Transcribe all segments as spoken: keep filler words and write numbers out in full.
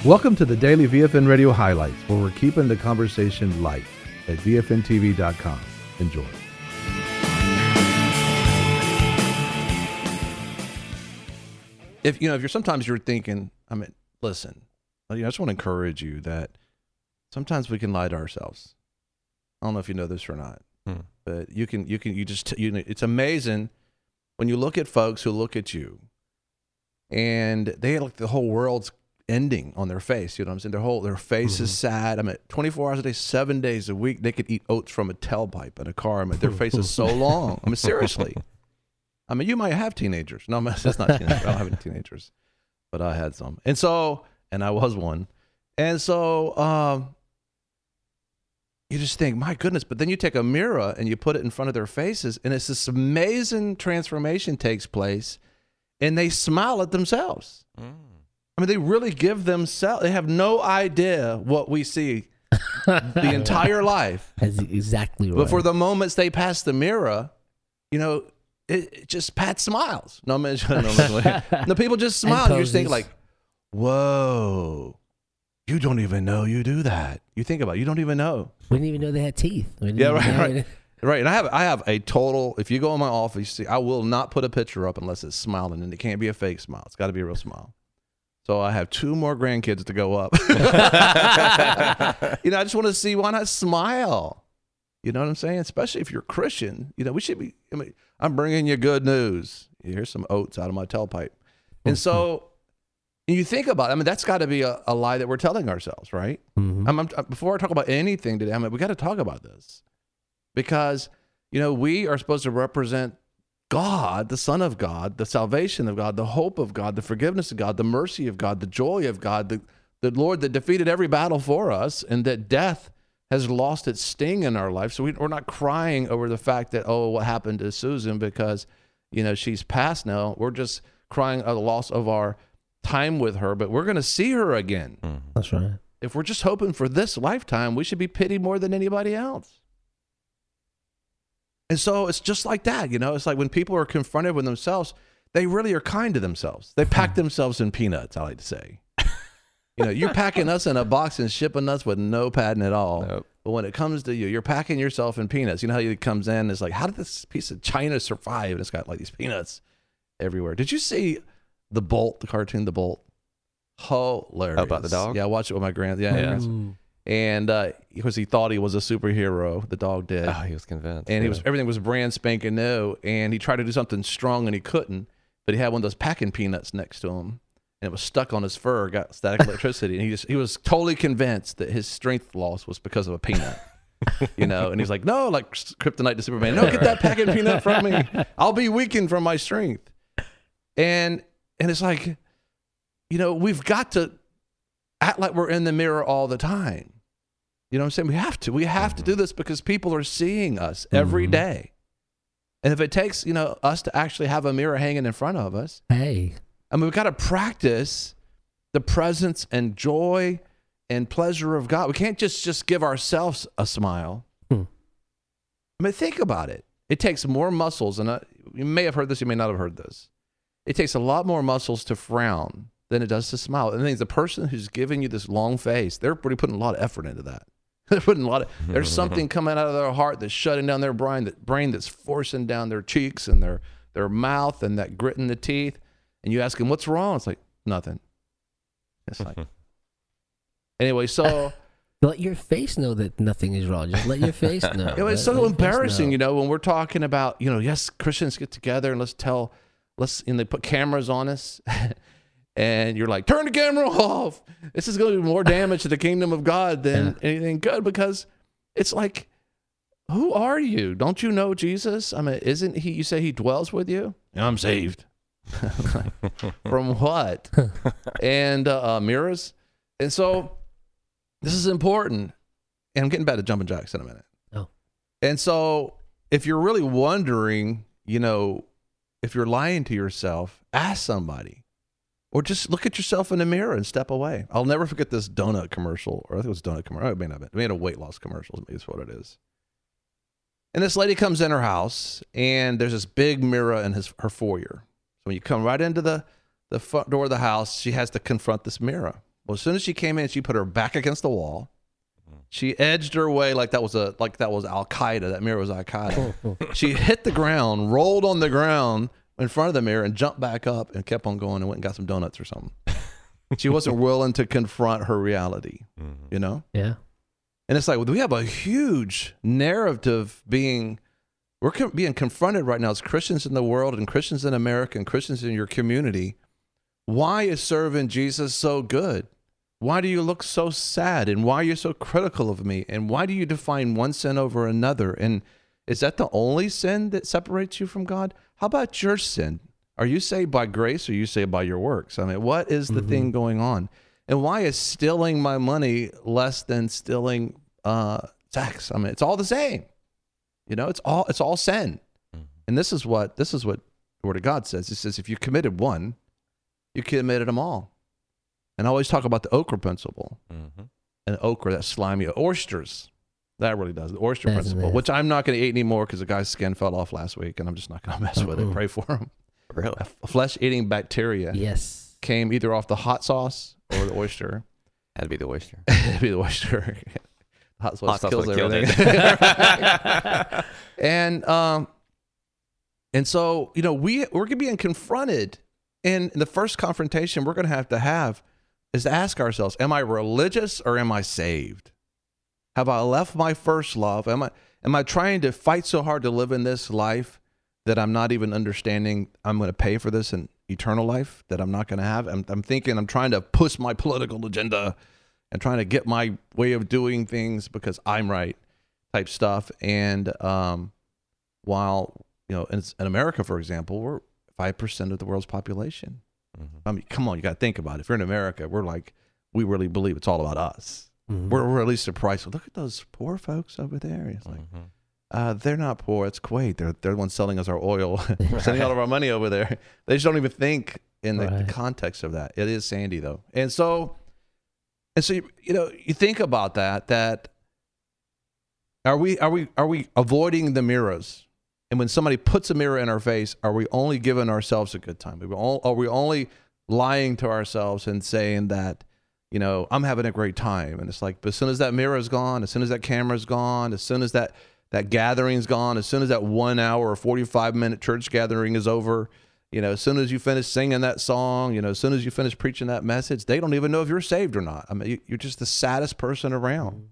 Welcome to the Daily V F N Radio Highlights, where we're keeping the conversation light at V F N T V dot com. Enjoy. If you know, if you're sometimes you're thinking, I mean, listen, I just want to encourage you that sometimes we can lie to ourselves. I don't know if you know this or not, hmm. but you can, you can, you just, you know, it's amazing when you look at folks who look at you and they look, the whole world's ending on their face. You know what I'm saying? Their whole, their face mm-hmm. is sad. I mean, twenty-four hours a day, seven days a week, they could eat oats from a tailpipe in a car. I mean, their face is so long. I mean, seriously. I mean, you might have teenagers. No, that's not teenagers. I don't have any teenagers, but I had some. And so, and I was one. And so, um, you just think, my goodness, but then you take a mirror and you put it in front of their faces, and it's this amazing transformation takes place, and they smile at themselves. Mm. I mean, they really give themselves, they have no idea what we see the entire life. That's exactly right. But for the moments they pass the mirror, you know, it, it just Pat smiles. No, man, no, no, no, people just smile. You just think like, whoa, you don't even know you do that. You think about it, you don't even know. We didn't even know they had teeth. Yeah, right, right. Right, and I have I have a total, if you go in my office, you see, I will not put a picture up unless it's smiling, and it can't be a fake smile. It's got to be a real smile. So I have two more grandkids to go up. You know, I just want to see, why not smile? You know what I'm saying? Especially if you're Christian. You know, we should be, I mean, I'm bringing you good news. Here's some oats out of my tailpipe. And so you think about it, I mean, that's got to be a, a lie that we're telling ourselves, right? Mm-hmm. I'm, I'm, before I talk about anything today, I mean, we got to talk about this. Because, you know, we are supposed to represent God, the Son of God, the salvation of God, the hope of God, the forgiveness of God, the mercy of God, the joy of God, the, the Lord that defeated every battle for us, and that death has lost its sting in our life. So we, we're not crying over the fact that, oh, what happened to Susan because, you know, she's passed now. We're just crying at the loss of our time with her, but we're going to see her again. Mm. That's right. If we're just hoping for this lifetime, we should be pitied more than anybody else. And so it's just like that, you know, it's like when people are confronted with themselves, they really are kind to themselves. They pack themselves in peanuts, I like to say. You know, you're packing us in a box and shipping us with no padding at all. Nope. But when it comes to you, you're packing yourself in peanuts. You know how it comes in, it's like, how did this piece of China survive? And it's got like these peanuts everywhere. Did you see The Bolt, the cartoon The Bolt? Hilarious. How about the dog? Yeah, I watched it with my grand. Yeah, yeah. And uh, because he thought he was a superhero, the dog did. Oh, he was convinced. And yeah. he was everything was brand spanking new. And he tried to do something strong and he couldn't. But he had one of those packing peanuts next to him, and it was stuck on his fur, got static electricity. And he just he was totally convinced that his strength loss was because of a peanut. You know, and he's like, no, like kryptonite to Superman. No, get that packing peanut from me. I'll be weakened from my strength. And and it's like, you know, we've got to act like we're in the mirror all the time. You know what I'm saying? We have to. We have mm-hmm. to do this because people are seeing us every mm-hmm. day. And if it takes, you know, us to actually have a mirror hanging in front of us, hey, I mean, we've got to practice the presence and joy and pleasure of God. We can't just, just give ourselves a smile. Hmm. I mean, think about it. It takes more muscles, and I, you may have heard this, you may not have heard this. It takes a lot more muscles to frown than it does to smile. And I think the person who's giving you this long face, they're really putting a lot of effort into that. They're putting a lot of, there's something coming out of their heart that's shutting down their brain, that brain that's forcing down their cheeks and their, their mouth and that grit in the teeth. And you ask them, what's wrong? It's like, nothing. It's like, anyway, so. Let your face know that nothing is wrong. Just let your face know. It was so embarrassing, you know, when we're talking about, you know, yes, Christians get together and let's tell, let's, and they put cameras on us. And you're like, turn the camera off. This is going to do more damage to the kingdom of God than yeah. anything good, because it's like, who are you? Don't you know Jesus? I mean, isn't he, you say he dwells with you? I'm saved. From what? And uh, uh, mirrors. And so this is important. And I'm getting back to jumping jacks in a minute. Oh. And so if you're really wondering, you know, if you're lying to yourself, ask somebody. Or just look at yourself in the mirror and step away. I'll never forget this donut commercial, or I think it was donut commercial. It may not have been. It may have been a weight loss commercial. Maybe that's what it is. And this lady comes in her house, and there's this big mirror in his her foyer. So when you come right into the, the front door of the house, she has to confront this mirror. Well, as soon as she came in, she put her back against the wall. She edged her way like that was a like that was Al Qaeda. That mirror was Al Qaeda. She hit the ground, rolled on the ground in front of the mirror, and jumped back up and kept on going and went and got some donuts or something. She wasn't willing to confront her reality, mm-hmm. you know? Yeah. And it's like, we have a huge narrative being, we're co- being confronted right now as Christians in the world and Christians in America and Christians in your community. Why is serving Jesus so good? Why do you look so sad? And why are you so critical of me? And why do you define one sin over another? And is that the only sin that separates you from God? How about your sin? Are you saved by grace or are you saved by your works? I mean, what is the mm-hmm. thing going on? And why is stealing my money less than stealing uh, sex? I mean, it's all the same. You know, it's all it's all sin. Mm-hmm. And this is what this is what the Word of God says. It says if you committed one, you committed them all. And I always talk about the okra principle. Mm-hmm. And okra, that slimy oysters. That really does. The oyster That's principle, nice. Which I'm not going to eat anymore because the guy's skin fell off last week, and I'm just not going to mess Uh-oh. with it. Pray for him. Really? A flesh-eating bacteria yes. came either off the hot sauce or the oyster. Had to be the oyster. Had to be the oyster. Hot sauce hot kills sauce everything. and um, and so you know we we're being confronted, and the first confrontation we're going to have to have is to ask ourselves: am I religious or am I saved? Have I left my first love? Am I am I trying to fight so hard to live in this life that I'm not even understanding I'm going to pay for this in eternal life that I'm not going to have? I'm, I'm thinking I'm trying to push my political agenda and trying to get my way of doing things because I'm right type stuff. And um, while, you know, in, in America, for example, we're five percent of the world's population. Mm-hmm. I mean, come on, you got to think about it. If you're in America, we're like, we really believe it's all about us. Mm-hmm. We're really surprised. Look at those poor folks over there. It's like, mm-hmm. Uh, they're not poor. It's Kuwait. They're they're the ones selling us our oil, sending all of our money over there. They just don't even think in the, right. the context of that. It is Sandy though, and so, and so you, you know you think about that. That are we are we are we avoiding the mirrors? And when somebody puts a mirror in our face, are we only giving ourselves a good time? Are we, all, are we only lying to ourselves and saying that, you know, I'm having a great time? And it's like, but as soon as that mirror is gone, as soon as that camera's gone, as soon as that that gathering's gone, as soon as that one hour or forty-five minute church gathering is over, you know, as soon as you finish singing that song, you know, as soon as you finish preaching that message, they don't even know if you're saved or not. I mean, you're just the saddest person around.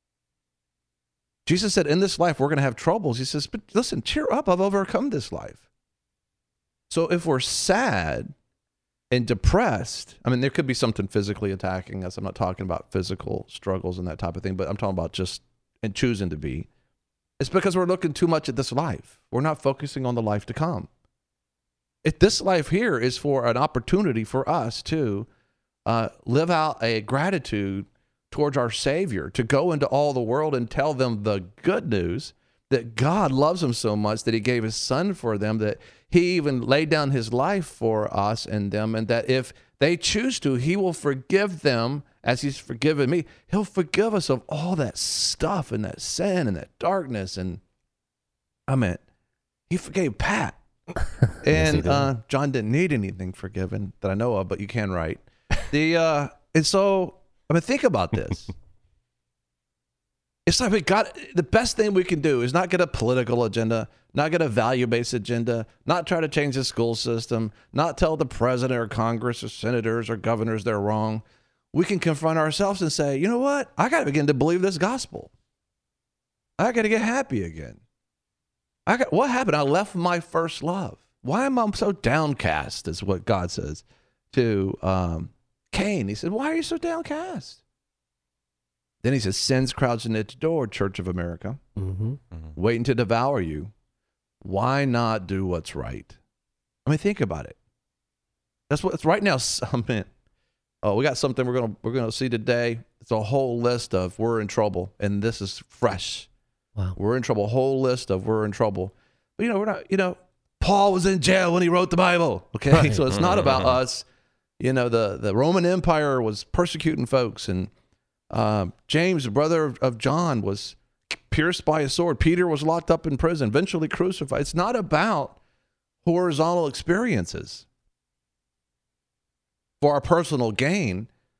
Jesus said, in this life, we're going to have troubles. He says, but listen, cheer up. I've overcome this life. So if we're sad and depressed, I mean, there could be something physically attacking us. I'm not talking about physical struggles and that type of thing, but I'm talking about just and choosing to be. It's because we're looking too much at this life. We're not focusing on the life to come. If this life here is for an opportunity for us to uh, live out a gratitude towards our Savior, to go into all the world and tell them the good news that God loves them so much that he gave his son for them, that he even laid down his life for us and them, and that if they choose to, he will forgive them as he's forgiven me. He'll forgive us of all that stuff and that sin and that darkness. And I mean, he forgave Pat. And yes, uh, John didn't need anything forgiven that I know of, but you can write. The uh, and so I mean, think about this. It's like we got the best thing we can do is not get a political agenda, not get a value-based agenda, not try to change the school system, not tell the president or Congress or senators or governors they're wrong. We can confront ourselves and say, you know what? I got to begin to believe this gospel. I got to get happy again. I got what happened? I left my first love. Why am I so downcast? Is what God says to um, Cain. He said, why are you so downcast? Then he says, sin's crouching at the door, Church of America, mm-hmm. Mm-hmm. waiting to devour you. Why not do what's right? I mean, think about it. That's what it's right now. Something. Oh, we got something we're gonna we're gonna see today. It's a whole list of we're in trouble, and this is fresh. Wow. We're in trouble. A whole list of we're in trouble. But you know, we're not. You know, Paul was in jail when he wrote the Bible. Okay, right. So it's not about us. You know, the the Roman Empire was persecuting folks, and uh, James, the brother of, of John, was pierced by a sword. Peter was locked up in prison, eventually crucified. It's not about horizontal experiences for our personal gain.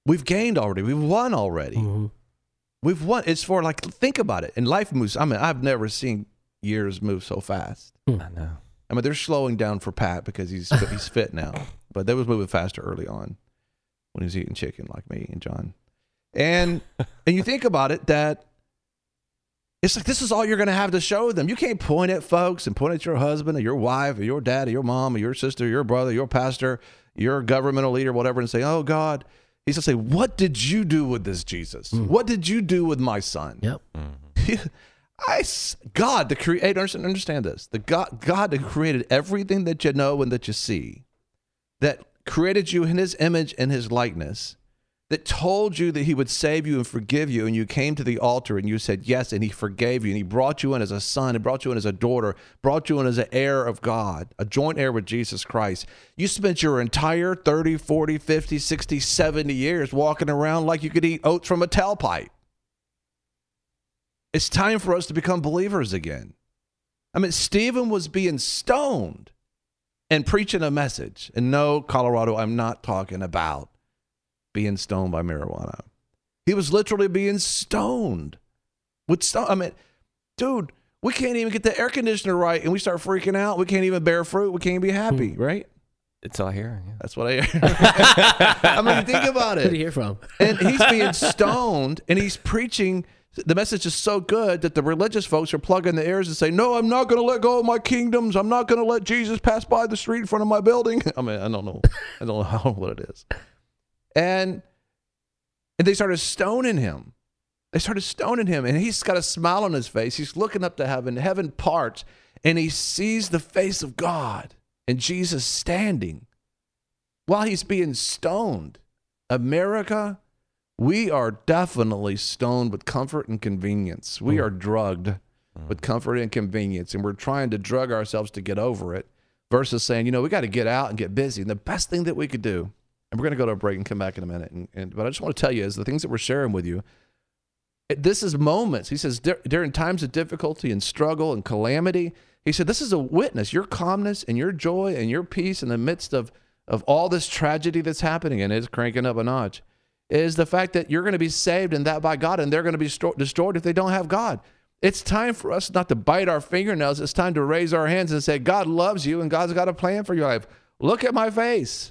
We've gained already. We've won already. Mm-hmm. We've won. It's for like, think about it. And life moves. I mean, I've never seen years move so fast. I know. I mean, they're slowing down for Pat because he's he's fit now. But they was moving faster early on when he was eating chicken like me and John. And and you think about it, that it's like this is all you're going to have to show them. You can't point at folks and point at your husband or your wife or your dad or your mom or your sister, or your brother, your pastor, your governmental leader, whatever, and say, oh, God. He's going to say, what did you do with this Jesus? Mm. What did you do with my son? Yep. Mm-hmm. I, God, the creator, understand this. The God, God that created everything that you know and that you see, that created you in his image and his likeness, that told you that he would save you and forgive you, and you came to the altar and you said yes, and he forgave you, and he brought you in as a son, and brought you in as a daughter, brought you in as an heir of God, a joint heir with Jesus Christ. You spent your entire thirty, forty, fifty, sixty, seventy years walking around like you could eat oats from a tailpipe. It's time for us to become believers again. I mean, Stephen was being stoned and preaching a message. And no, Colorado, I'm not talking about being stoned by marijuana. He was literally being stoned with stone. I mean, dude, we can't even get the air conditioner right, and we start freaking out. We can't even bear fruit. We can't be happy, Hmm. right? It's all here. Yeah. That's what I hear. I mean, think about it. Who did you hear from? And he's being stoned, and he's preaching. The message is so good that the religious folks are plugging the ears and say, no, I'm not going to let go of my kingdoms. I'm not going to let Jesus pass by the street in front of my building. I mean, I don't know. I don't know how, what it is. And and they started stoning him. They started stoning him, and he's got a smile on his face. He's looking up to heaven. Heaven parts, and he sees the face of God and Jesus standing while he's being stoned. America, we are definitely stoned with comfort and convenience. We are drugged with comfort and convenience, and we're trying to drug ourselves to get over it versus saying, you know, we got to get out and get busy. And the best thing that we could do, and we're going to go to a break and come back in a minute. And, and but I just want to tell you is the things that we're sharing with you. It, this is moments. He says during times of difficulty and struggle and calamity, he said, this is a witness. Your calmness and your joy and your peace in the midst of, of all this tragedy that's happening, and it's cranking up a notch, is the fact that you're going to be saved and that by God, and they're going to be sto- destroyed if they don't have God. It's time for us not to bite our fingernails. It's time to raise our hands and say, God loves you and God's got a plan for your life. Look at my face.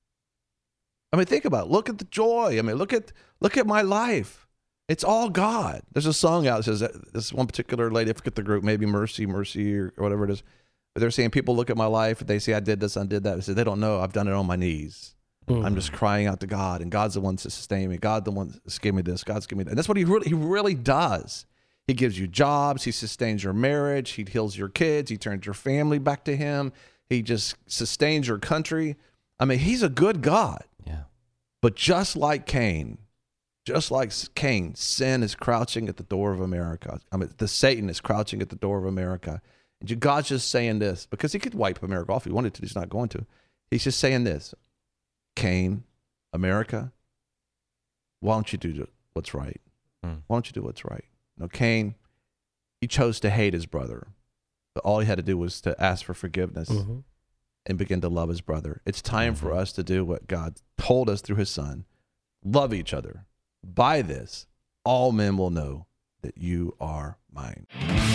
I mean, think about it. Look at the joy. I mean, look at look at my life. It's all God. There's a song out that says that this one particular lady, I forget the group, maybe Mercy, Mercy or whatever it is. But they're saying people look at my life and they say I did this, I did that. They say they don't know. I've done it on my knees. Mm. I'm just crying out to God, and God's the one to sustain me. God's the one that's given me this. God's given me that. And that's what he really, he really does. He gives you jobs. He sustains your marriage. He heals your kids. He turns your family back to him. He just sustains your country. I mean, he's a good God. Yeah. But just like Cain, just like Cain, sin is crouching at the door of America. I mean, the Satan is crouching at the door of America. And God's just saying this, because he could wipe America off if he wanted to. He's not going to. He's just saying this. Cain, America, why don't you do what's right? Hmm. Why don't you do what's right? No, Cain, he chose to hate his brother. But all he had to do was to ask for forgiveness mm-hmm. and begin to love his brother. It's time mm-hmm. for us to do what God told us through his son. Love each other. By this, all men will know that you are mine.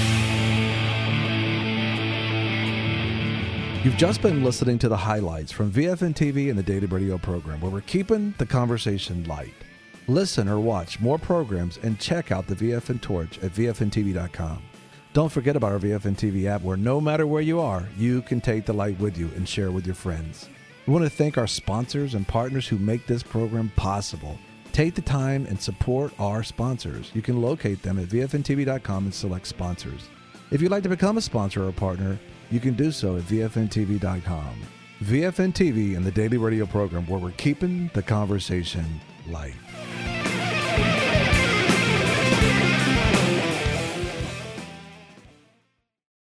You've just been listening to the highlights from V F N T V and the Daily Radio program, where we're keeping the conversation light. Listen or watch more programs and check out the V F N Torch at V F N T V dot com. Don't forget about our V F N T V app, where no matter where you are, you can take the light with you and share with your friends. We want to thank our sponsors and partners who make this program possible. Take the time and support our sponsors. You can locate them at V F N T V dot com and select sponsors. If you'd like to become a sponsor or a partner, you can do so at V F N T V dot com. V F N T V and the Daily Radio program, where we're keeping the conversation light.